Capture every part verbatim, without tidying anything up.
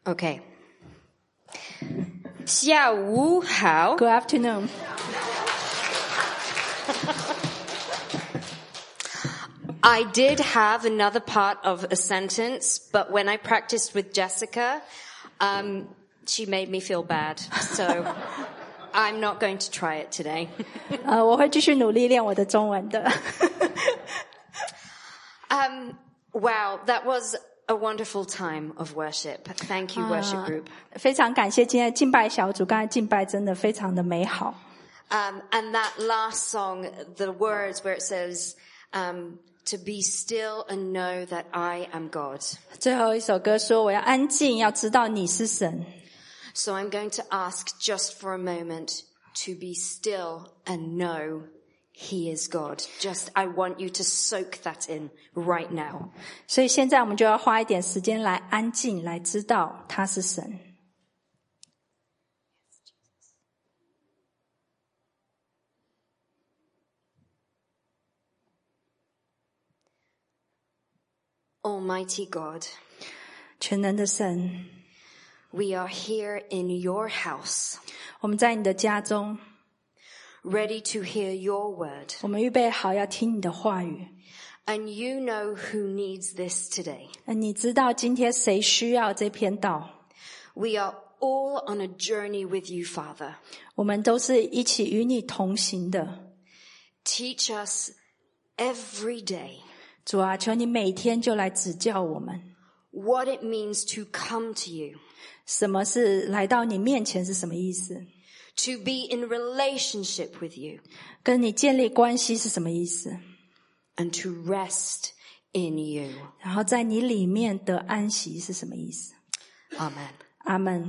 Okay. 下午好。 Good afternoon. I did have another part of a sentence, but when I practiced with Jessica, um, she made me feel bad. So I'm not going to try it today. 呃，我会继续努力练我的中文的。 um, wow, that was a wonderful time of worship. Thank you, worship group. 非常感谢今天的敬拜小组，刚才敬拜真的非常的美好。 Um, and that last song, the words where it says, um, to be still and know that I am God. 最后一首歌说我要安静，要知道你是神。 So I'm going to ask just for a moment to be still and know He is God. Just, I want you to soak that in right now. 所以现在我们就要花一点时间来安静，来知道他是神。 Almighty God, 全能的神， we are here in your house, 我们在你的家中， ready to hear your word. 我们预备好要听你的话语。 And you know who needs this today. 你知道今天谁需要这篇道？ We are all on a journey with you, Father. 我们都是一起与你同行的。 Teach us every day 主啊，求你每天就来指教我们， what it means to come to you, 什么是来到你面前是什么意思？ to be in relationship with you, 跟你建立关系是什么意思？ and to rest in you. 然后在你里面的安息是什么意思？ Amen. 阿们。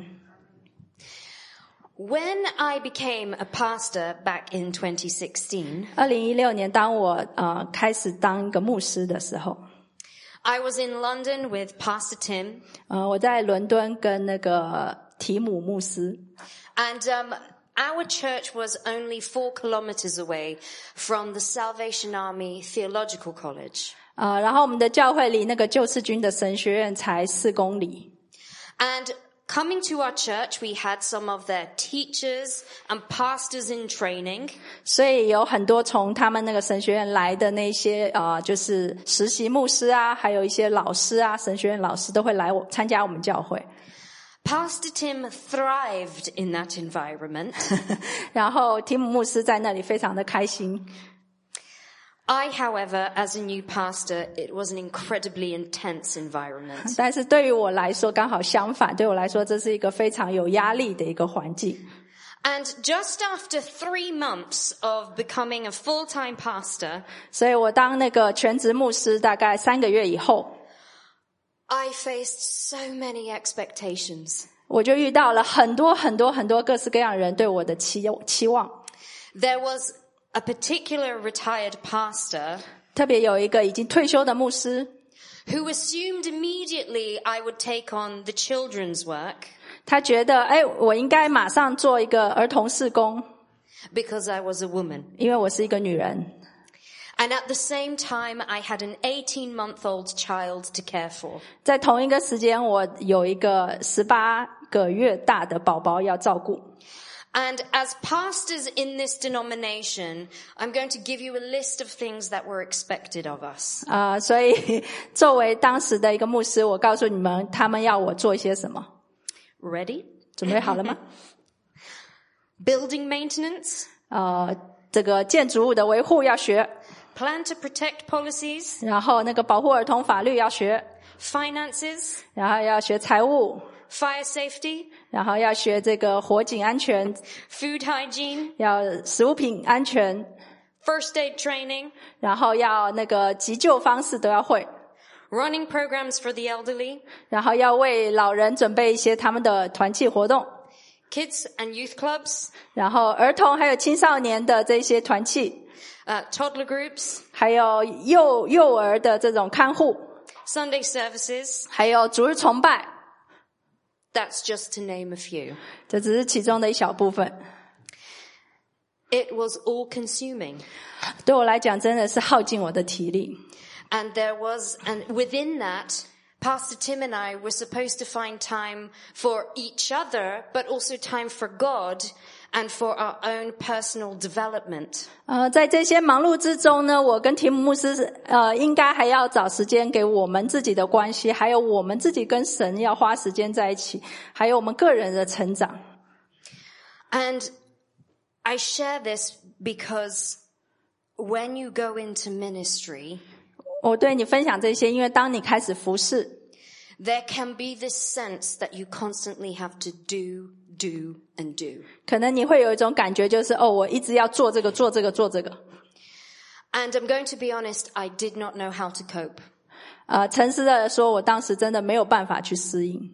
When I became a pastor back in twenty sixteen, 二零一六年当我呃开始当一个牧师的时候， I was in London with Pastor Tim, 呃我在伦敦跟那个提姆牧师， and um, our church was only four kilometers away from the Salvation Army Theological College. 呃然后我们的教会离那个救世军的神学院才四公里。 And coming to our church, we had some of their teachers and pastors in training. 所以有很多从他们那个神学院来的那些呃就是实习牧师啊，还有一些老师啊，神学院老师都会来我参加我们教会。 Pastor Tim thrived in that environment. 然后提姆牧师在那里非常的开心。 I, however, as a new pastor, it was an incredibly intense environment. 但是对于我来说刚好相反，对我来说这是一个非常有压力的一个环境。 And just after three months of becoming a full-time pastor, 所以我当那个全职牧师大概三个月以后， I faced so many expectations. 我就遇到了很多很多很多各式各样人对我的期期望。 There was a particular retired pastor 特别有一个已经退休的牧师， who assumed immediately I would take on the children's work 他觉得哎，我应该马上做一个儿童事工， because I was a woman. 因为我是一个女人。 And at the same time, I had an eighteen-month-old child to care for. 在同一个时间，我有一个十八个月大的宝宝要照顾。 And as pastors in this denomination, I'm going to give you a list of things that were expected of us. 啊、呃，所以作为当时的一个牧师，我告诉你们，他们要我做一些什么。 Ready? 准备好了吗？ Building maintenance, 呃，这个建筑物的维护要学， plan to protect policies, 然后那个保护儿童法律要学， finances, 然后要学财务， fire safety, 然后要学这个火警安全， food hygiene, 要食物品安全， first aid training, 然后要那个急救方式都要会， running programs for the elderly, 然后要为老人准备一些他们的团契活动， kids and youth clubs, 然后儿童还有青少年的这些团契， uh, toddler groups, 还有幼幼儿的这种看护， Sunday services. 还有主日崇拜， That's just to name a few. 这只是其中的一小部分。 It was all consuming. 对我来讲真的是耗尽我的体力。 And there was, and within that, Pastor Tim and I were supposed to find time for each other, but also time for God and for our own personal development. 呃，在这些忙碌之中呢，我跟提姆牧师呃，应该还要找时间给我们自己的关系，还有我们自己跟神要花时间在一起，还有我们个人的成长。 And I share this because when you go into ministry, 我对你分享这些，因为当你开始服侍， there can be this sense that you constantly have to do, do, and do. 可能你会有一种感觉，就是哦，我一直要做这个，做这个，做这个。 And I'm going to be honest, I did not know how to cope. 呃，诚实的说，我当时真的没有办法去适应。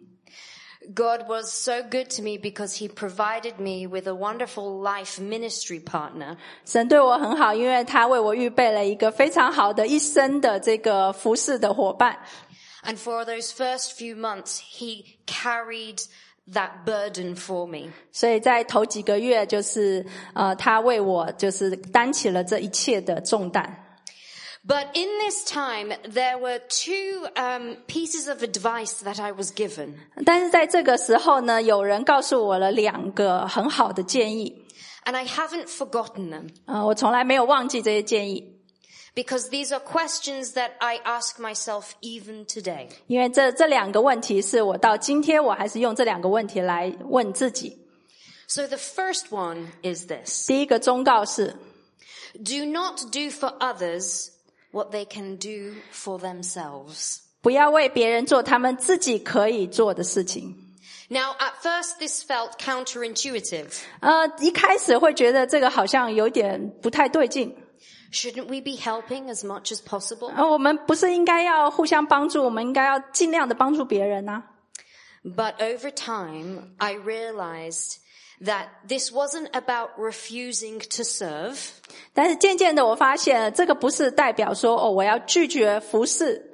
God was so good to me because he provided me with a wonderful life ministry partner. 神对我很好，因为他为我预备了一个非常好的一生的这个服侍的伙伴。 And for those first few months, he carried that burden for me. 所以在头几个月，就是呃，他为我就是担起了这一切的重担。 But in this time, there were two um, pieces of advice that I was given. 但是在这个时候呢，有人告诉我了两个很好的建议。 And I haven't forgotten them. 呃，我从来没有忘记这些建议。 Because these are questions that I ask myself even today. 因为这这两个问题是我到今天我还是用这两个问题来问自己。 So the first one is this. 第一个忠告是 Do not do for others what they can do for themselves. 不要为别人做他们自己可以做的事情。 Now, at first, this felt counterintuitive. 呃，一开始会觉得这个好像有点不太对劲。 Shouldn't we be helping as much as possible? 呃，我们不是应该要互相帮助，我们应该要尽量的帮助别人啊。 But over time, I realized that this wasn't about refusing to serve. 但是渐渐的我发现这个不是代表说哦我要拒绝服侍。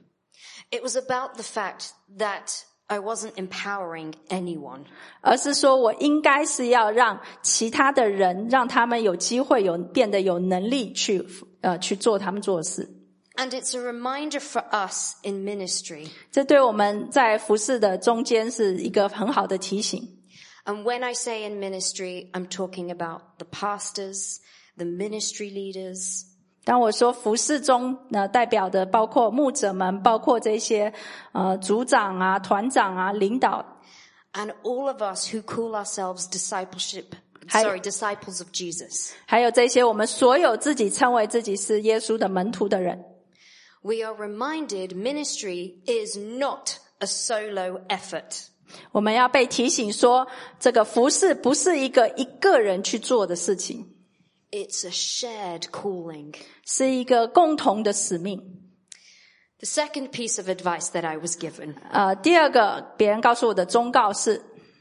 It was about the fact that I wasn't empowering anyone. 而是说我应该是要让其他的人让他们有机会有变得有能力去呃去做他们做的事。 And it's a reminder for us in ministry. 这对我们在服侍的中间是一个很好的提醒。 And when I say in ministry, I'm talking about the pastors, the ministry leaders. 当我说服侍中呢，代表的包括牧者们，包括这些呃组长啊、团长啊、领导 And all of us who call ourselves discipleship, sorry, disciples of Jesus. 还有这些我们所有自己称为自己是耶稣的门徒的人。 We are reminded ministry is not a solo effort. 我们要被提醒说，这个服侍不是一个一个人去做的事情。 It's a shared calling. 是一个共同的使命。 The second piece of advice that I was given. 呃，第二个别人告诉我的忠告是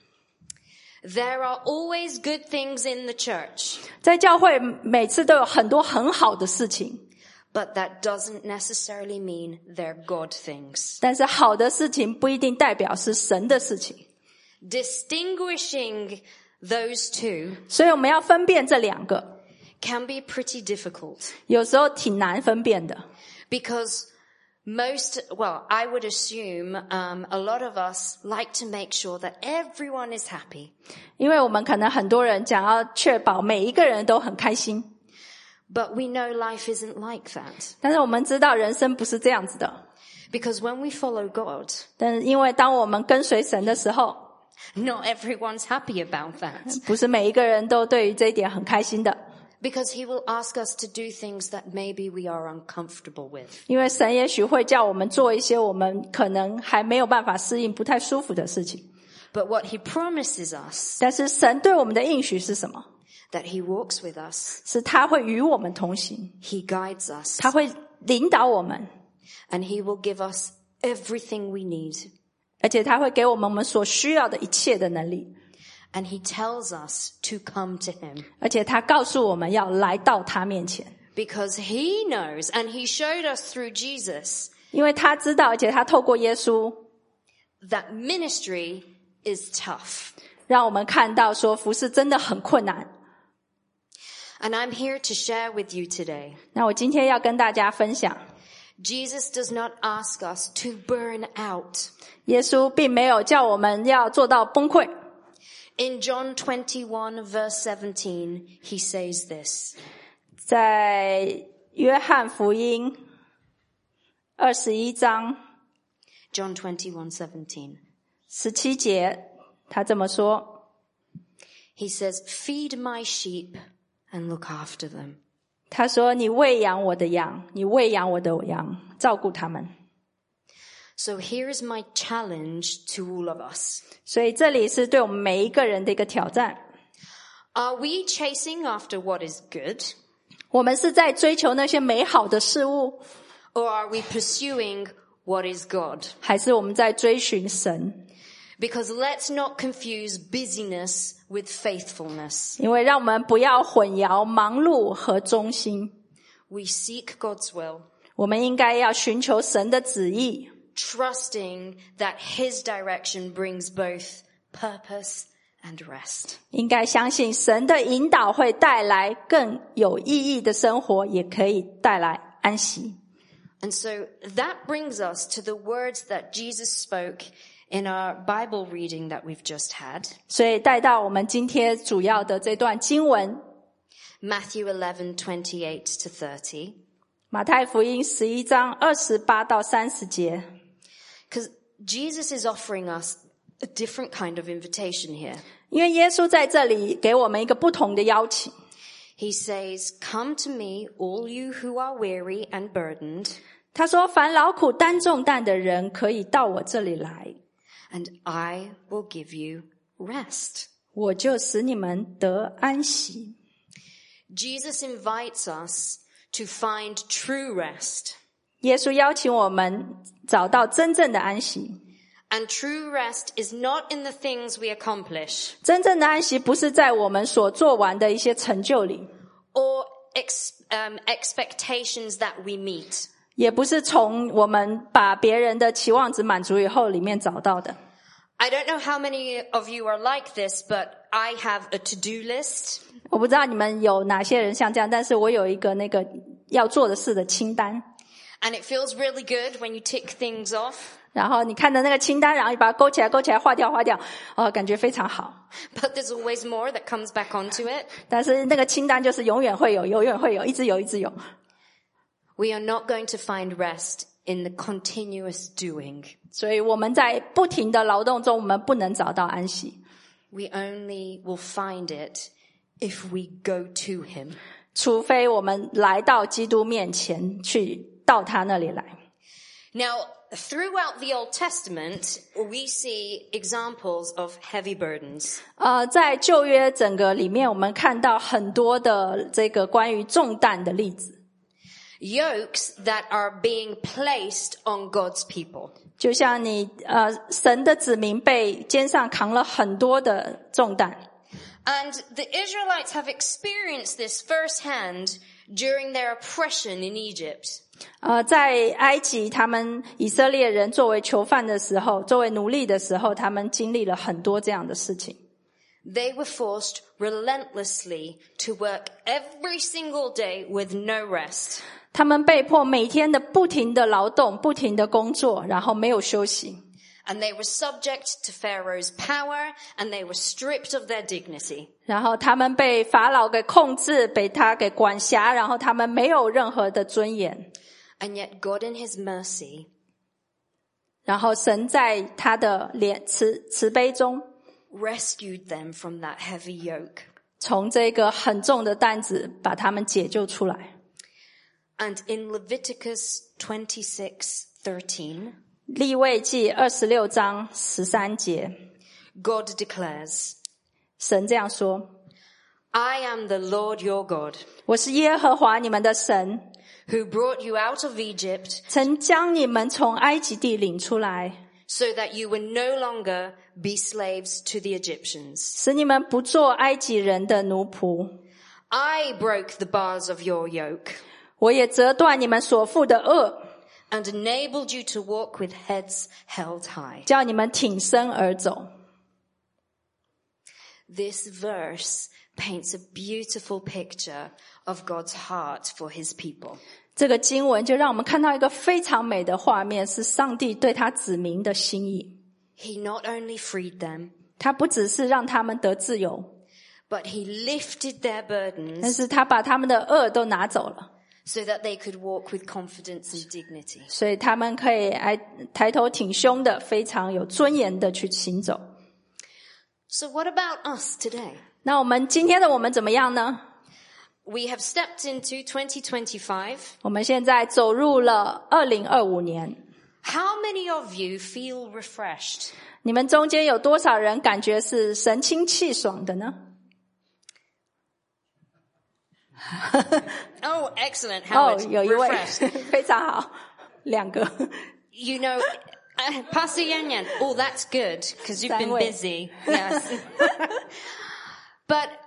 There are always good things in the church. 在教会每次都有很多很好的事情。 But that doesn't necessarily mean they're God things. 但是好的事情不一定代表是神的事情。 Distinguishing those two 所以我们要分辨这两个。 can be pretty difficult. 有时候挺难分辨的。 Because most, well, I would assume um, a lot of us like to make sure that everyone is happy. 因为我们可能很多人想要确保每一个人都很开心。 But we know life isn't like that. 但是我们知道人生不是这样子的。 Because when we follow God, 但是因为当我们跟随神的时候， not everyone's happy about that. 不是每一个人都对于这一点很开心的。 Because he will ask us to do things that maybe we are uncomfortable with. 因为神也许会叫我们做一些我们可能还没有办法适应、不太舒服的事情。 But what he promises us, 但是神对我们的应许是什么？ that he walks with us, 是他会与我们同行， he guides us, 他会领导我们， and he will give us everything we need. 而且他会给我们我们所需要的一切的能力。 And he tells us to come to him. 而且他告诉我们要来到他面前。 Because he knows, and he showed us through Jesus, 因为他知道，而且他透过耶稣 that ministry is tough. 让我们看到说服事真的很困难。 And I'm here to share with you today. 那我今天要跟大家分享 Jesus does not ask us to burn out. 耶稣并没有叫我们要做到崩溃。 In John twenty-one verse seventeen, he says this. 在约翰福音二十一章 John twenty-one seventeen. 十七节，他这么说。 He says, "Feed my sheep and look after them." 他说：“你喂养我的羊，你喂养我的羊，照顾他们。” So here is my challenge to all of us. 所以这里是对我们每一个人的一个挑战。 Are we chasing after what is good? 我们是在追求那些美好的事物， Or are we pursuing what is God? 还是我们在追寻神？ Because let's not confuse busyness with faithfulness. 因为让我们不要混淆忙碌和忠心。 We seek God's will, 我们应该要寻求神的旨意， trusting that His direction brings both purpose and rest. 应该相信神的引导会带来更有意义的生活，也可以带来安息。 And so that brings us to the words that Jesus spoke in our Bible reading that we've just had. 所以带到我们今天主要的这段经文， Matthew eleven twenty-eight to thirty. 马太福音十一章二十八到三十节。 Because Jesus is offering us a different kind of invitation here. 因为耶稣在这里给我们一个不同的邀请。 He says, "Come to me, all you who are weary and burdened, 他说：“凡劳苦担重担的人，可以到我这里来， and I will give you rest." 我就使你们得安息。” Jesus invites us to find true rest. 耶稣邀请我们找到真正的安息。 And true rest is not in the things we accomplish 真正的安息不是在我们所做完的一些成就里， or ex, um, expectations that we meet. 也不是从我们把别人的期望值满足以后里面找到的。 I don't know how many of you are like this, but I have a to-do list. 我不知道你们有哪些人像这样，但是我有一个那个要做的事的清单。 And it feels really good when you tick things off. 然后你看着那个清单，然后你把它勾起来勾起来划掉划掉，哦，感觉非常好。 But there's always more that comes back onto it. 但是那个清单就是永远会有，永远会有，一直有，一直有。 We are not going to find rest in the continuous doing. 所以我们在不停的劳动中，我们不能找到安息。 We only will find it if we go to Him. 除非我们来到基督面前，去到他那里来。 Now, throughout the Old Testament, we see examples of heavy burdens. 呃，在旧约整个里面，我们看到很多的这个关于重担的例子， Yokes that are being placed on God's people. 就像你呃神的子民被肩上扛了很多的重担。 And the Israelites have experienced this firsthand during their oppression in Egypt. 呃，在埃及，他们以色列人作为囚犯的时候，作为奴隶的时候，他们经历了很多这样的事情。 They were forced relentlessly to work every single day with no rest. 他们被迫每天的不停的劳动，不停的工作，然后没有休息。 And they were subject to Pharaoh's power, and they were stripped of their dignity. 然后他们被法老给控制，被他给管辖，然后他们没有任何的尊严。 And yet God in His mercy 然后神在他的怜慈慈悲中， rescued them from that heavy yoke. 从这个很重的担子把他们解救出来。 And in Leviticus twenty-six thirteen, 利未记二十六章十三节， God declares, 神这样说： I am the Lord your God, 我是耶和华你们的神， who brought you out of Egypt 曾将你们从埃及地领出来， so that you would no longer be slaves to the Egyptians. 使你们不做埃及人的奴仆。 I broke the bars of your yoke 我也折断你们所负的轭， and enabled you to walk with heads held high. 叫你们挺身而走。 This verse paints a beautiful picture of God's heart for His people. 这个经文就让我们看到一个非常美的画面，是上帝对他子民的心意。 He not only freed them, 他不只是让他们得自由， but he lifted their 但 burdens 是他把他们的恶都拿走了， so that they could walk with confidence and dignity. 所以他们可以来抬头挺胸的，非常有尊严的去行走。 So what about us today? 那我们今天的我们怎么样呢？ We have stepped into twenty twenty-five. 我们现在走入了二零二五年， How many of you feel refreshed? 你们中间有多少人感觉是神清气爽的呢？ Oh, excellent, 哦， Howard. 有一位 Refreshed. 非常好，两个 You know, uh, Pastor Yan Yan, oh, that's good, because you've been 三位 busy. Yes. But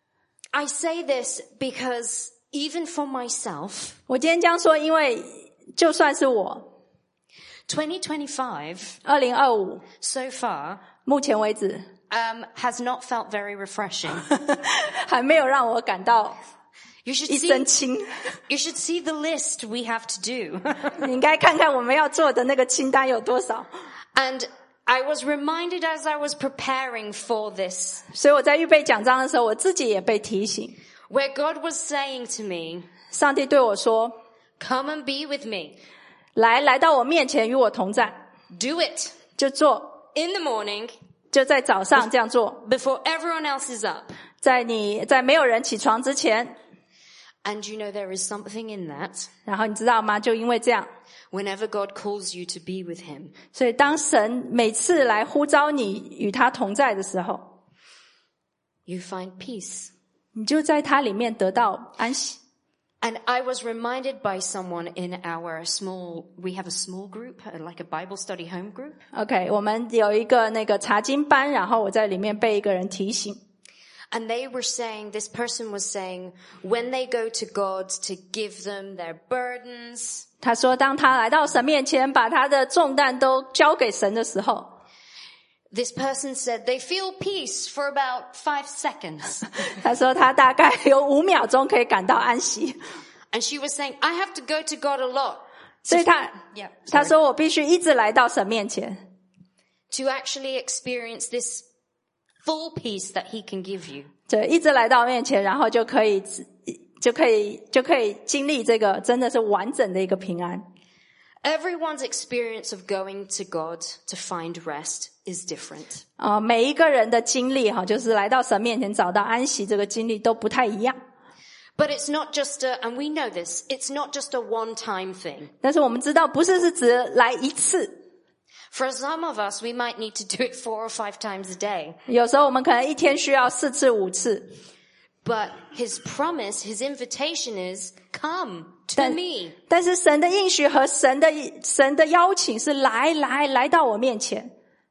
I say this because even for myself, 我今天这样说，因为就算是我 twenty twenty-five 二零二五 so far 目前为止 um, has not felt very refreshing. 还没有让我感到 You should 一 see, 身轻。 you should see the list we have to do. 你应该看看我们要做的那个清单有多少。 And I was reminded as I was preparing for this, 所以我在预备讲章的时候，我自己也被提醒， where God was saying to me, 上帝对我说 come and be with me. 来来到我面前与我同在， Do it 就做， in the morning 就在早上这样做， before everyone else is up. 在你在没有人起床之前。 And you know there is something in that. 然后你知道吗？就因为这样， Whenever God calls you to be with him, 所以当神每次来呼召你与他同在的时候， you find peace. 你就在他里面得到安息。 And I was reminded by someone in our small, we have a small group, like a Bible study home group. OK， 我们有一个那个查经班，然后我在里面被一个人提醒。 And they were saying, this person was saying, when they go to God to give them their burdens, 他说，当他来到神面前，把他的重担都交给神的时候， this person said they feel peace for about five seconds. 他说他大概有五秒钟可以感到安息。 And she was saying, I have to go to God a lot. 所以他 Yeah, 他 sorry. 说我必须一直来到神面前， To actually experience this full peace that he can give you. 对，一直来到面前，然后就可以就可以就可以经历这个真的是完整的一个平安。 Everyone's experience of going to God to find rest is different. 啊、每一个人的经历哈，就是来到神面前找到安息，这个经历都不太一样。 But it's not just a, and we know this, it's not just a one-time thing. 但是我们知道，不是是只来一次， For some of us, we might need to do it four or five times a day. 有时候我们可能一天需要四次五次。 But his promise, his invitation is, come to 但 me. 但是神的应许和神的神的邀请是来来来到我面前。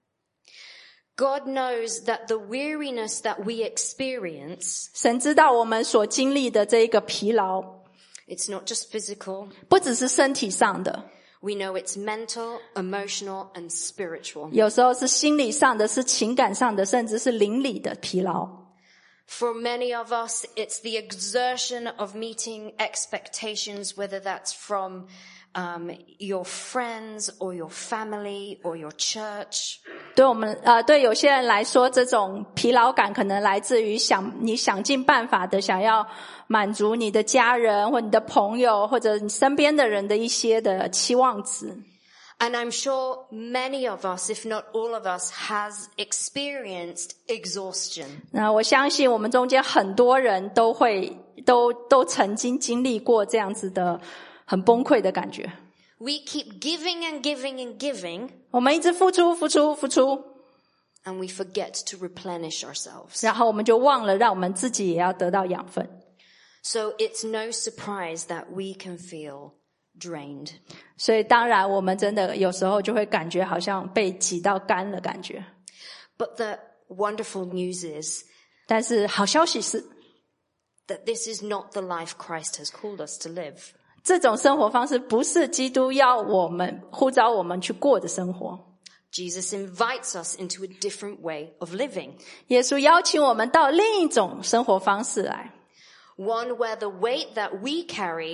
God knows that the weariness that we experience, 神知道我们所经历的这一个疲劳， it's not just physical. 不只是身体上的， We know it's mental, emotional, and spiritual. 有时候是心理上的，是情感上的，甚至是灵里的疲劳。 For many of us, it's the exertion of meeting expectations, whether that's from um, your friends or your family or your church. 对我们呃，对有些人来说，这种疲劳感可能来自于想你想尽办法的想要满足你的家人或你的朋友或者你身边的人的一些的期望值。 And I'm sure many of us, if not all of us, has experienced exhaustion. 那我相信我们中间很多人都会都都曾经经历过这样子的很崩溃的感觉。 We keep giving and giving and giving, 我们一直付出付出付出， and we forget to replenish ourselves. 然后我们就忘了让我们自己也要得到养分。 So it's no surprise that we can feel drained. 所以当然我们真的有时候就会感觉好像被挤到干了感觉。 But the wonderful news is 但是好消息是， that this is not the life Christ has called us to live. 这种生活方式不是基督要我们呼召我们去过的生活。 Jesus invites us into a different way of living. 耶稣邀请我们到另一种生活方式来， One where the weight that we carry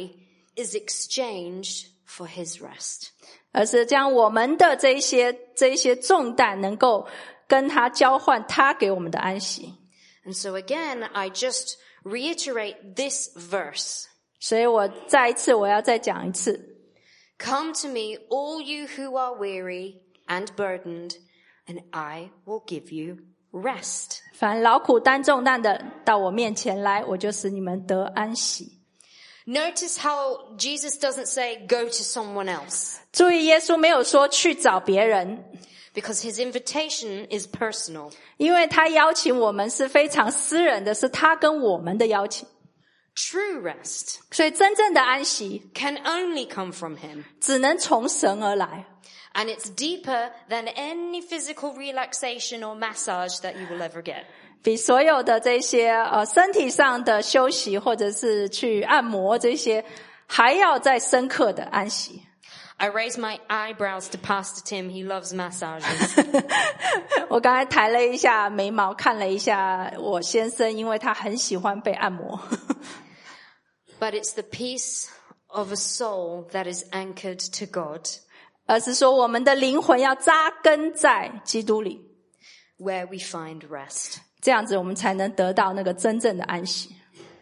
is exchanged for his rest. 而是将我们的这一些这一些重担能够跟他交换他给我们的安息。 And so again, I just reiterate this verse. 所以我再一次我要再讲一次， Come to me, all you who are weary and burdened, and I will give you rest. 凡劳苦担重担的到我面前来，我就使你们得安息。 Notice how Jesus doesn't say go to someone else, 注意耶稣没有说去找别人， because his invitation is personal. 因为他邀请我们是非常私人的，是他跟我们的邀请。 True rest 所以真正的安息 can only come from him. 只能从神而来， And it's deeper than any physical relaxation or massage that you will ever get. 比所有的这些呃身体上的休息或者是去按摩这些还要再深刻的安息。 I raise my eyebrows to Pastor Tim. He loves massages. 我刚才抬了一下眉毛，看了一下我先生，因为他很喜欢被按摩。 But it's the peace of a soul that is anchored to God, 而是说我们的灵魂要扎根在基督里， where we find rest. 这样子我们才能得到那个真正的安息。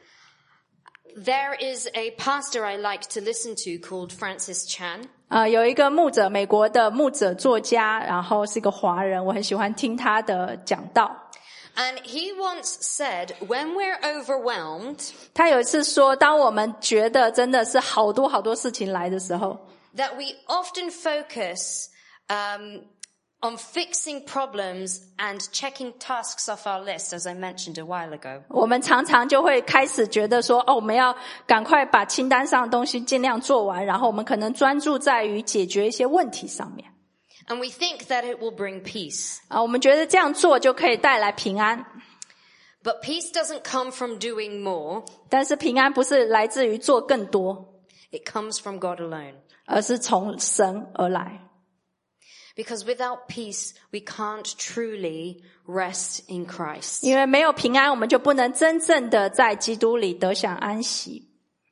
There is a pastor I like to listen to called Francis Chan. 呃，有一个牧者，美国的牧者作家，然后是一个华人，我很喜欢听他的讲道。 And he once said, when we're overwhelmed, 他有一次说，当我们觉得真的是好多好多事情来的时候， that we often focus um, on fixing problems and checking tasks off our list, as I mentioned a while ago. 我们常常就会开始觉得说，哦，我们要赶快把清单上的东西尽量做完，然后我们可能专注在于解决一些问题上面。 And we think that it will bring peace. 啊，我们觉得这样做就可以带来平安， But peace doesn't come from doing more. 但是平安不是来自于做更多， It comes from God alone. 而是从神而来。 Because without peace, we can't truly rest in Christ. 因为没有平安，我们就不能真正的在基督里得享安息。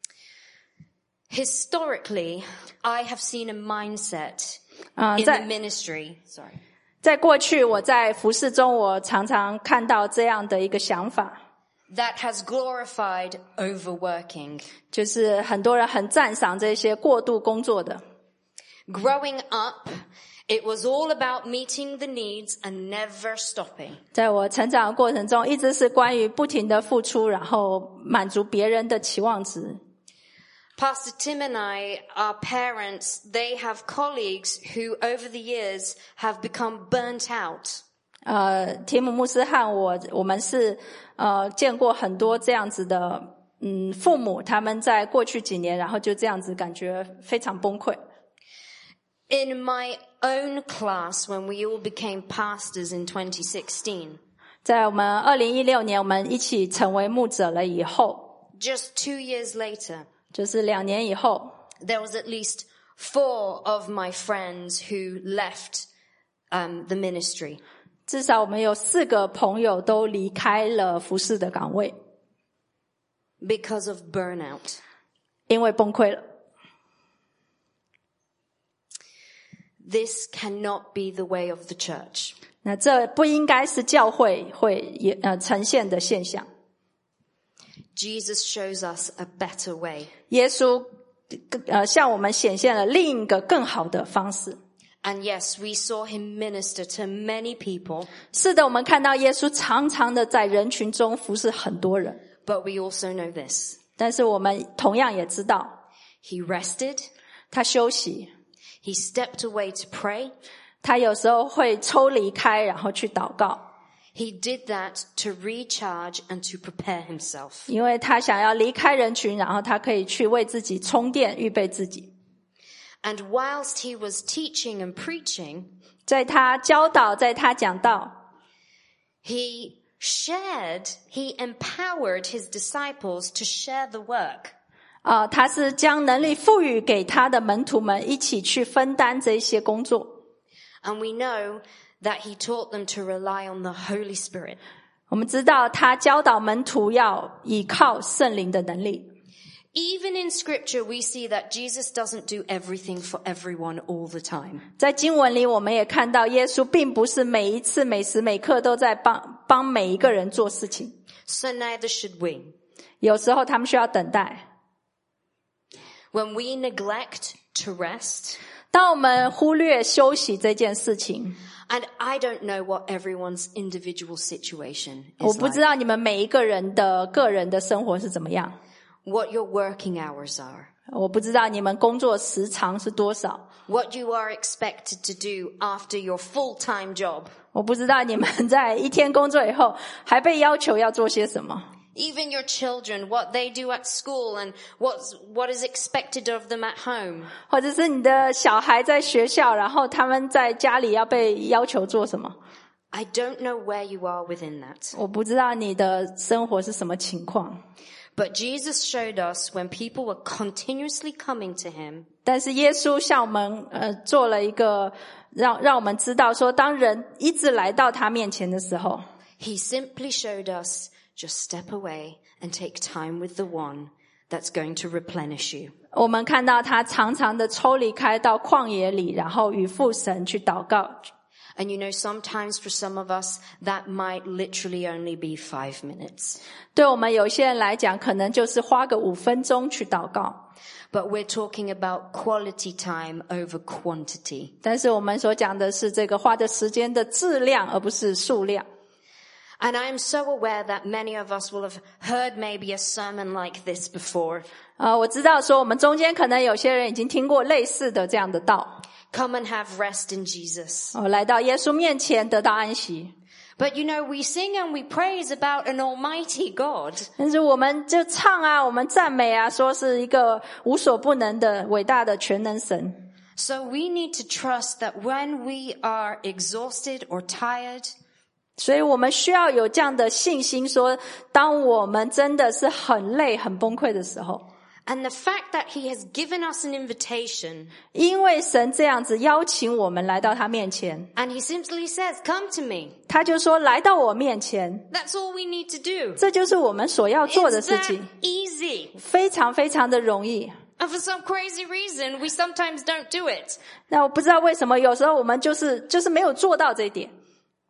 Historically, I have seen a mindset 啊、 in 在 the ministry. Sorry. 在过去我在服事中，我常常看到这样的一个想法， That has glorified overworking. 就是很多人很赞赏这些过度工作的。 Growing up, it was all about meeting the needs and never stopping. 在我成长的过程中，一直是关于不停的付出，然后满足别人的期望值。 Pastor Tim and I, our parents, they have colleagues who over the years have become burnt out. 呃，提姆牧师和我，我们是呃见过很多这样子的，嗯，父母他们在过去几年，然后就这样子感觉非常崩溃。 In my own class, when we all became pastors in twenty sixteen, 在我们二零一六年，我们一起成为牧者了以后， just two years later, 就是两年以后， there was at least four of my friends who left um, the ministry. 至少我们有四个朋友都离开了服事的岗位， because of burnout. 因为崩溃了。 This cannot be the way of the church. 那这不应该是教会会也呃呈现的现象。 Jesus shows us a better way. 耶稣呃向我们显现了另一个更好的方式。 And yes, we saw him minister to many people, 是的，我们看到耶稣常常的在人群中服侍很多人， but we also know this. 但是我们同样也知道， He rested, 他休息， he stepped away to pray. 他有时候会抽离开，然后去祷告， He did that to recharge and to prepare himself. 因为他想要离开人群，然后他可以去为自己充电，预备自己。 And whilst he was teaching and preaching, 在他教导，在他讲道， he shared, he empowered his disciples to share the work. 啊、呃，他是将能力赋予给他的门徒们，一起去分担这些工作。 And we know that he taught them to rely on the Holy Spirit. 我们知道他教导门徒要倚靠圣灵的能力。 Even in scripture, we see that Jesus doesn't do everything for everyone all the time. 在经文里我们也看到耶稣并不是每一次每时每刻都在帮帮每一个人做事情， So neither should we. 有时候他们需要等待。 When we neglect to rest, 当我们忽略休息这件事情， and I don't know what everyone's individual situation 我 is 不知 like, 道你们每一个人的个人的生活是怎么样， what your working hours are, 我不知道你们工作时长是多少， what you are expected to do after your full-time job. 我不知道你们在一天工作以后还被要求要做些什么。 Even your children, what they do at school and what's, what is expected of them at home. 或者是你的小孩在学校，然后他们在家里要被要求做什么， I don't know where you are within that. 我不知道你的生活是什么情况。 But Jesus showed us when people were continuously coming to him, 但是耶稣向我们呃做了一个让让我们知道说，当人一直来到他面前的时候， he simply showed us just step away and take time with the one that's going to replenish you. 我们看到他常常的抽离开到旷野里，然后与父神去祷告。 And you know, sometimes for some of us, that might literally only be five minutes. 对我们有些人来讲，可能就是花个五分钟去祷告。 But we're talking about quality time over quantity. 但是我们所讲的是这个花的时间的质量，而不是数量。 And I am so aware that many of us will have heard maybe a sermon like this before. 呃，我知道说我们中间可能有些人已经听过类似的这样的道， Come and have rest in Jesus. 哦，来到耶稣面前得到安息。 But you know, we sing and we praise about an almighty God. 但是我们就唱啊，我们赞美啊，说是一个无所不能的伟大的全能神。 So we need to trust that when we are exhausted or tired, 所以我们需要有这样的信心说，当我们真的是很累很崩溃的时候， and the fact that he has given us an invitation, 因为神这样子邀请我们来到他面前， and he simply says, come to me. 他就说来到我面前， That's all we need to do. 这就是我们所要做的 It's 事 that 情， easy. 非常非常的容易。 And for some crazy reason, we sometimes don't do it. 那我不知道为什么有时候我们就是就是没有做到这一点，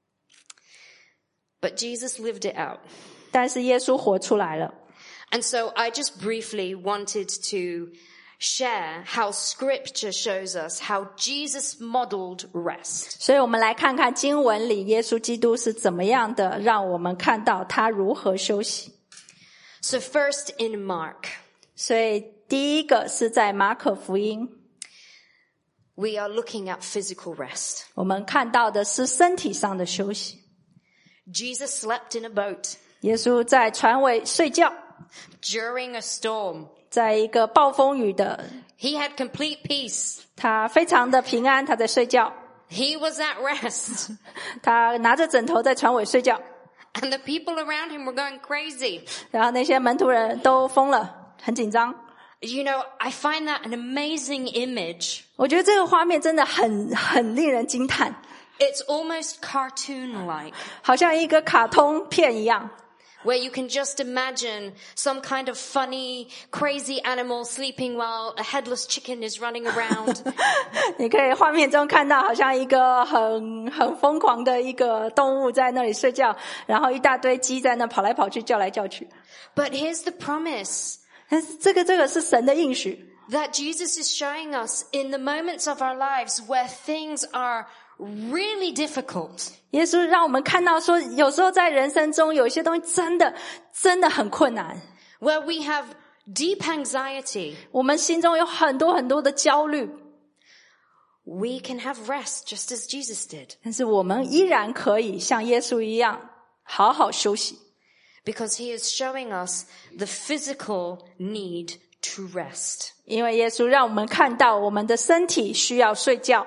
But Jesus lived it out. 但是耶稣活出来了。 And so I just briefly wanted to share how scripture shows us how Jesus modeled rest. 所以我们来看看经文里耶稣基督是怎么样的让我们看到他如何休息。 So first in Mark, 所以第一个是在马可福音， we are looking at physical rest. 我们看到的是身体上的休息。 Jesus slept in a boat 耶稣在船尾睡觉， during a storm. 在一个暴风雨的， He had complete peace. 他非常的平安，他在睡觉， He was at rest. 他拿着枕头在船尾睡觉， And the people around him were going crazy. 然后那些门徒人都疯了，很紧张。 You know, I find that an amazing image. 我觉得这个画面真的很很令人惊叹， It's almost cartoon-like, 好像一个卡通片一样。 where you can just imagine some kind of funny, crazy animal sleeping while a headless chicken is running around. 你可以画面中看到好像一个很很疯狂的一个动物在那里睡觉，然后一大堆鸡在那跑来跑去叫来叫去。 But here's the promise 但是这个这个是神的应许， that Jesus is showing us in the moments of our lives where things are really difficult. 耶稣让我们看到说，有时候在人生中有一些东西真的真的很困难， Where we have deep anxiety, 我们心中有很多很多的焦虑， we can have rest just as Jesus did. 但是我们依然可以像耶稣一样好好休息， Because he is showing us the physical need to rest. 因为耶稣让我们看到我们的身体需要睡觉。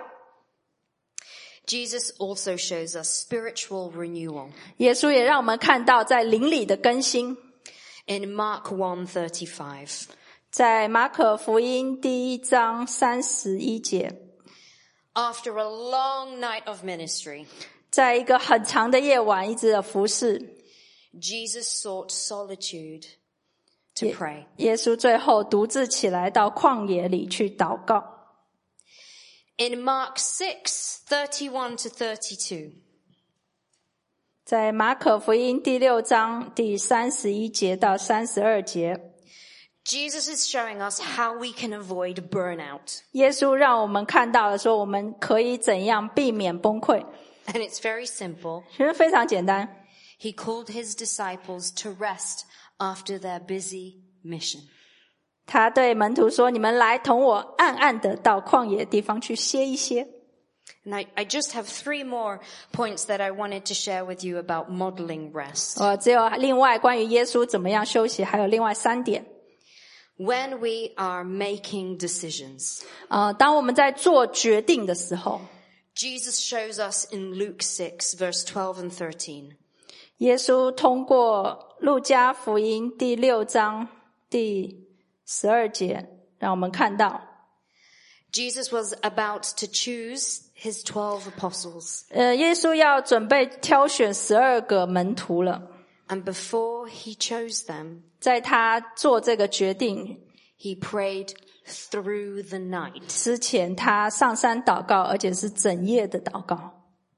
Jesus also shows us spiritual renewal. 耶稣也让我们看到在灵里的更新。 In Mark one thirty-five, 在马可福音第一章三十一节， after a long night of ministry, 在一个很长的夜晚一直的服侍， Jesus sought solitude to pray. 耶稣最后独自起来到旷野里去祷告。 In Mark six, thirty-one to thirty-two. 在马可福音第六章第三十一节到三十二节， Jesus is showing us how we can avoid burnout. 耶稣让我们看到了说我们可以怎样避免崩溃。 And it's very simple. 其实非常简单， He called his disciples to rest after their busy mission. 他对门徒说，你们来同我暗暗的到旷野地方去歇一歇。 And I, I just have three more points that I wanted to share with you about modeling rest. 我只有另外关于耶稣怎么样休息，还有另外三点。 When we are making decisions, 呃，当我们在做决定的时候， Jesus shows us in Luke six, verse twelve and thirteen. 耶稣通过路加福音第六章第十二节，让我们看到， Jesus was about to choose his twelve apostles. 呃，耶稣要准备挑选十二个门徒了。 And before he chose them, 在他做这个决定 he prayed through the night. 之前，他上山祷告，而且是整夜的祷告。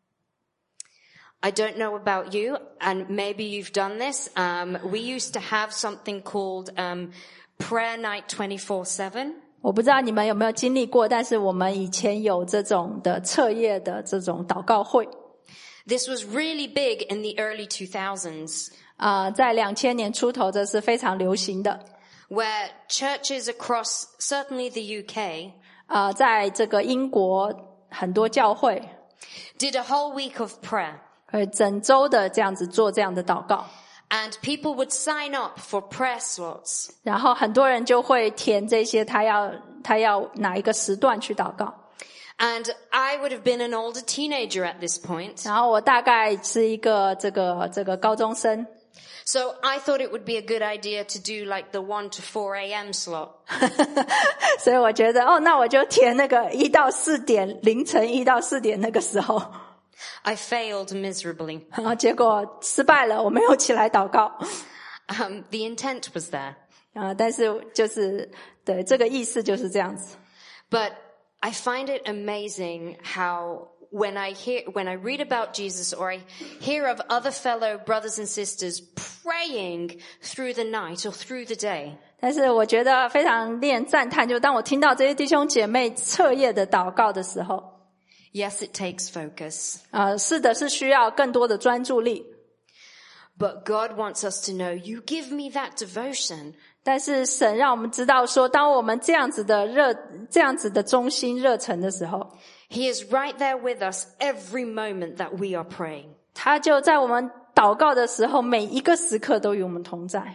I don't know about you, and maybe you've done this. Um, we used to have something called um, prayer night twenty-four seven. 我不知道你们有没有经历过，但是我们以前有这种的彻夜的这种祷告会。 This was really big in the early two thousands. 啊、呃，在两千年出头，这是非常流行的。 Where churches across, certainly the U K, 啊、呃，在这个英国很多教会 did a whole week of prayer. 会整周的这样子做这样的祷告， And people would sign up for prayer slots. 然后很多人就会填这些他要他要哪一个时段去祷告。 And I would have been an older teenager at this point. 然后我大概是一个这个这个高中生， So I thought it would be a good idea to do like the one to four a.m. slot. 所以我觉得哦，那我就填那个一到四点凌晨一到四点那个时候。 I failed miserably. 然后结果失败了，我没有起来祷告。 Um, the intent was there. 啊，但是就是对这个意思就是这样子。 But I find it amazing how when I hear, when I read about Jesus or I hear of other fellow brothers and sisters praying through the night or through the day, 但是我觉得非常令人赞叹，就当我听到这些弟兄姐妹彻夜的祷告的时候， yes, it takes focus. 呃，是的，是需要更多的专注力。 But God wants us to know, you give me that devotion. 但是神让我们知道说，当我们这样子的热、这样子的忠心热忱的时候， He is right there with us every moment that we are praying. 他就在我们祷告的时候，每一个时刻都与我们同在。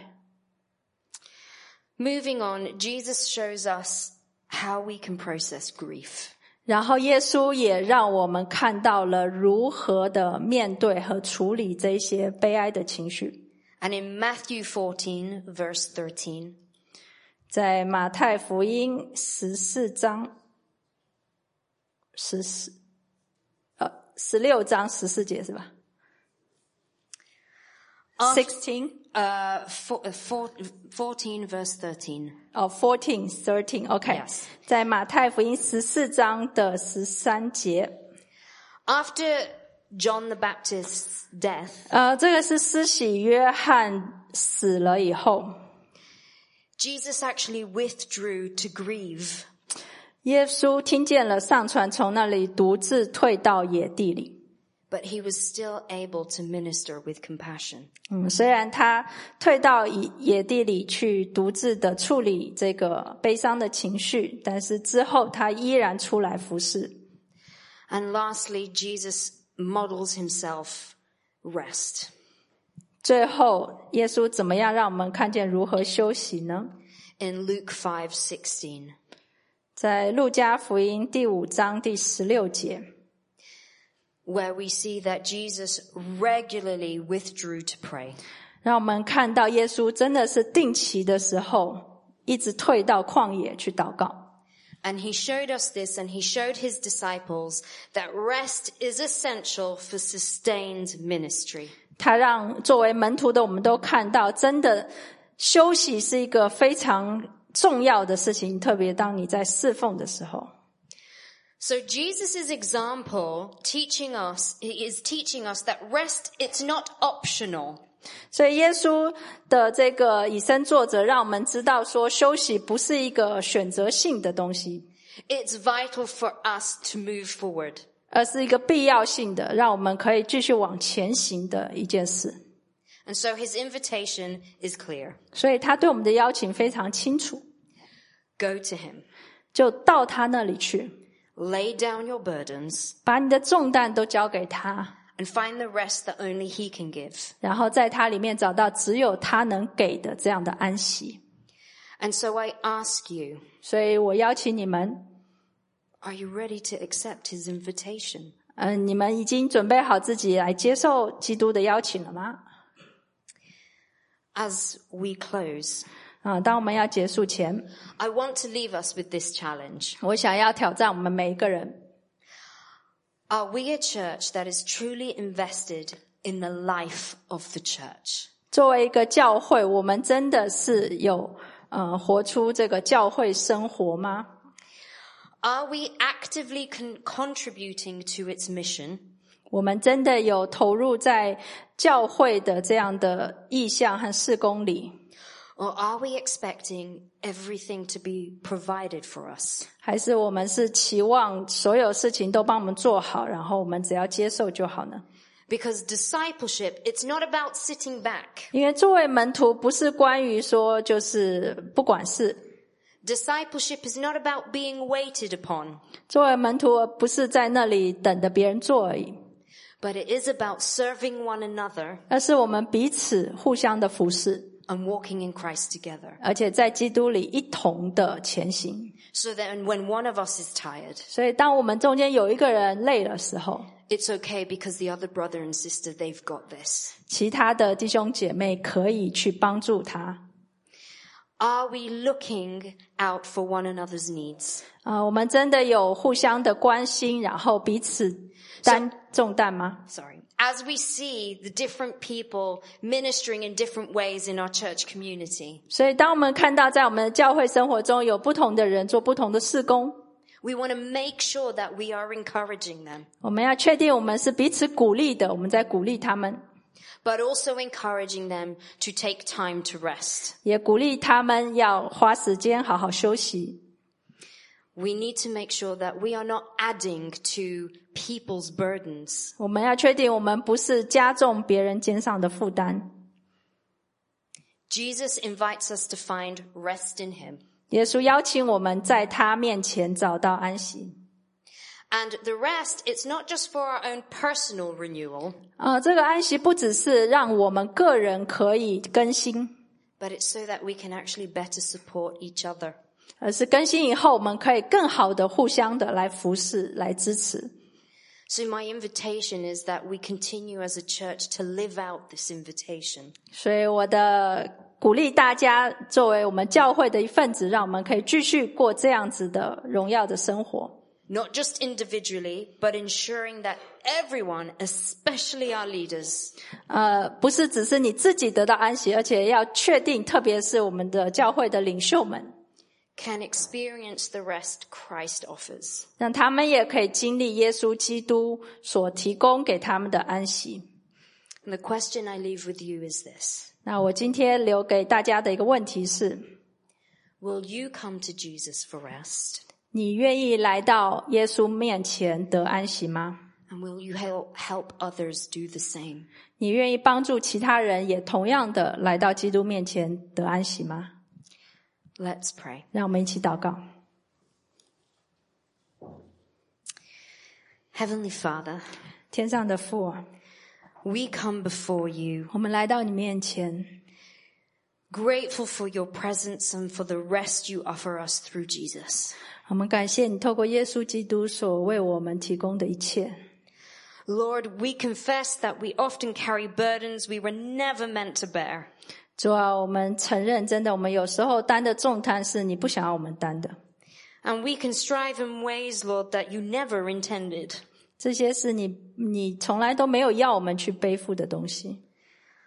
Moving on, Jesus shows us how we can process grief. 然后耶稣也让我们看到了如何的面对和处理这些悲哀的情绪。 And in Matthew fourteen, verse thirteen, 在马太福音十四章十四呃十六章十四节是吧 ？Sixteen uh, four, four, fourteen, verse thirteen. 哦 ，fourteen thirteen OK， Yes. 在马太福音十四章的十三节。 After John the Baptist's death, 呃，这个是施洗约翰死了以后， Jesus actually withdrew to grieve. 耶稣听见了上船，从那里独自退到野地里。 But he was still able to minister with compassion. 嗯，虽然他退到野野地里去独自的处理这个悲伤的情绪，但是之后他依然出来服侍。 And lastly, Jesus models himself rest. 最后，耶稣怎么样让我们看见如何休息呢？ In Luke five sixteen, 在路加福音第五章第十六节。 where we see that Jesus regularly withdrew to pray. 让我们看到耶稣真的是定期的时候一直退到旷野去祷告。 And he showed us this, and he showed his disciples that rest is essential for sustained ministry. 他让作为门徒的我们都看到，真的休息是一个非常重要的事情，特别当你在侍奉的时候。 So Jesus' example teaching us, is teaching us that rest, it's not optional. 所以耶稣的这个以身作则让我们知道说，休息不是一个选择性的东西， It's vital for us to move forward. 而是一个必要性的，让我们可以继续往前行的一件事。 And so his invitation is clear. 所以他对我们的邀请非常清楚， Go to him. 就到他那里去， Lay down your burdens 把你的重担都交给他， and find the rest that only he can give. 然后在他里面找到只有他能给的这样的安息。 And so I ask you, 所以我邀请你们， are you ready to accept his invitation? 嗯、呃，你们已经准备好自己来接受基督的邀请了吗？ As we close, 啊、呃，当我们要结束前， I want to leave us with this challenge. 我想要挑战我们每一个人。 Are we a church that is truly invested in the life of the church? 作为一个教会，我们真的是有呃活出这个教会生活吗？ Are we actively con- contributing to its mission? 我们真的有投入在教会的这样的意向和事工里， Or are we expecting everything to be provided for us? 还是我们是期望所有事情都帮我们做好，然后我们只要接受就好呢？ Because discipleship, it's not about sitting back. 因为作为门徒不是关于说就是不管事， Discipleship is not about being waited upon, 作为门徒不是在那里等着别人做而已， but it is about serving one another 而是我们彼此互相的服侍， and walking in Christ together. 而且在基督里一同的前行。 So that when one of us is tired, 所以当我们中间有一个人累的时候， it's okay because the other brother and sister, they've got this. 其他的弟兄姐妹可以去帮助他。 Are we looking out for one another's needs? 啊、我们真的有互相的关心，然后彼此担重担吗？ Sorry. As we see the different people ministering in different ways in our church community, 所以当我们看到在我们的教会生活中有不同的人做不同的事工， we want to make sure that we are encouraging them, 我们要确定我们是彼此鼓励的，我们在鼓励他们， but also encouraging them to take time to rest. 也鼓励他们要花时间好好休息。 We need to make sure that we are not adding to people's burdens. 我们要确定我们不是加重别人肩上的负担。 Jesus invites us to find rest in him. 耶稣邀请我们在他面前找到安息。 And the rest, it's not just for our own personal renewal, 呃，这个安息不只是让我们个人可以更新， but it's so that we can actually better support each other. 而是更新以后我们可以更好的互相的来服侍，来支持。 So my invitation is that we continue as a church to live out this invitation. 所以我的鼓励大家作为我们教会的一份子，让我们可以继续过这样子的荣耀的生活。 Not just individually, but ensuring that everyone, especially our leaders, 呃，不是只是你自己得到安息，而且要确定，特别是我们的教会的领袖们， can experience the rest Christ offers. 让他们也可以经历耶稣基督所提供给他们的安息。 And the question I leave with you is this. 那我今天留给大家的一个问题是， Will you come to Jesus for rest? 你愿意来到耶稣面前得安息吗？ And will you help, help others do the same? 你愿意帮助其他人也同样的来到基督面前得安息吗？ Let's pray. 让我们一起祷告。 Heavenly Father, 天上的父啊， we come before you, 我们来到你面前， grateful for your presence and for the rest you offer us through Jesus. 我们感谢你透过耶稣基督所为我们提供的一切。 Lord, we confess that we often carry burdens we were never meant to bear. 主啊，我们承认，真的，我们有时候担的重担是你不想要我们担的， And we can strive in ways, Lord, that you never intended. 这些是你你从来都没有要我们去背负的东西。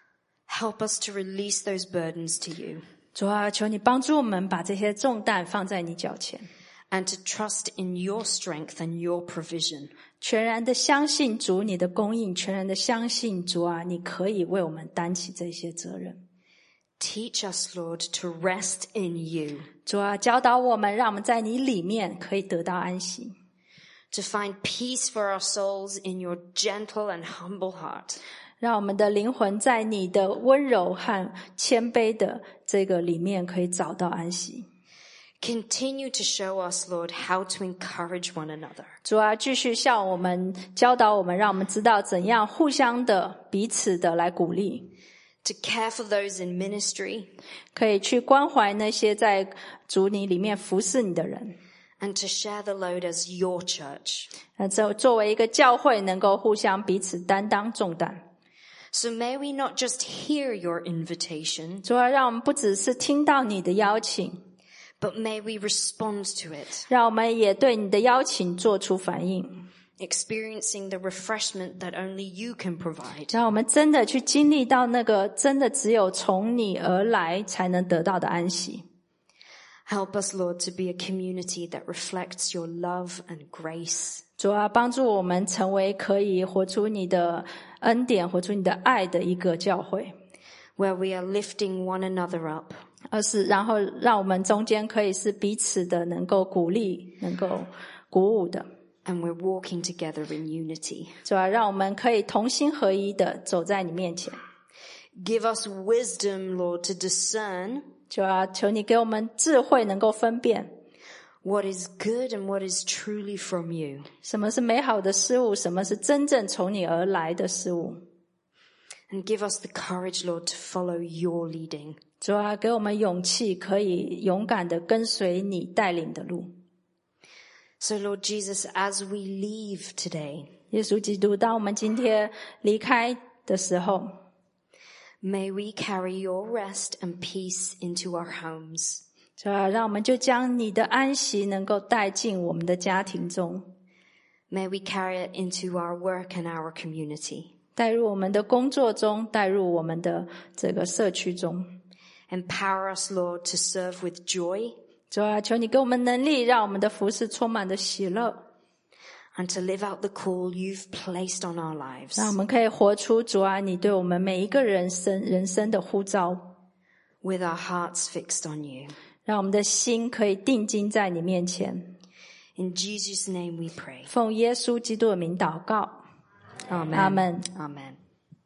Help us to release those burdens to you. 主啊，求你帮助我们把这些重担放在你脚前， And to trust in your strength and your provision. 全然的相信主你的供应，全然的相信主啊，你可以为我们担起这些责任。 Teach us, Lord, to rest in you. 主啊，教导我们，让我们在你里面可以得到安息， To find peace for our souls in your gentle and humble heart. 让我们的灵魂在你的温柔和谦卑的这个里面可以找到安息。 Continue to show us, Lord, how to encourage one another. 主啊，继续向我们教导我们，让我们知道怎样互相的彼此的来鼓励， To care for those in ministry. 可以去关怀那些在主你里面服侍你的人。 And to share the load as your church. 那这作为一个教会，能够互相彼此担当重担。 So may we not just hear your invitation, 主啊，让我们不只是听到你的邀请， but may we respond to it, 让我们也对你的邀请做出反应， experiencing the refreshment that only you can provide. 让我们真的去经历到那个真的只有从你而来才能得到的安息。 Help us, Lord, to be a community that reflects your love and grace. 主啊，帮助我们成为可以活出你的恩典，活出你的爱的一个教会， where we are lifting one another up, 而是然后让我们中间可以是彼此的能够鼓励，能够鼓舞的。 and we're walking together in unity. 主啊，让我们可以同心合一的走在你面前。 Give us wisdom, Lord, to discern 主啊，求你给我们智慧，能够分辨 what is good and what is truly from you. 什么是美好的事物，什么是真正从你而来的事物。 And give us the courage, Lord, to follow your leading. 主啊，给我们勇气，可以勇敢的跟随你带领的路。 So, Lord Jesus, as we leave today, 耶稣基督，当我们今天离开的时候， may we carry your rest and peace into our homes. 主啊，让我们就将你的安息能够带进我们的家庭中， May we carry it into our work and our community. 带入我们的工作中，带入我们的这个社区中。 Empower us, Lord, to serve with joy 主啊，求你给我们能力，让我们的服事充满的喜乐， and to live out the call you've placed on our lives. 让我们可以活出主啊，你对我们每一个人生人生的呼召， With our hearts fixed on you. 让我们的心可以定睛在你面前。 In Jesus' name we pray. 奉耶稣基督的名祷告， Amen. Amen. Amen.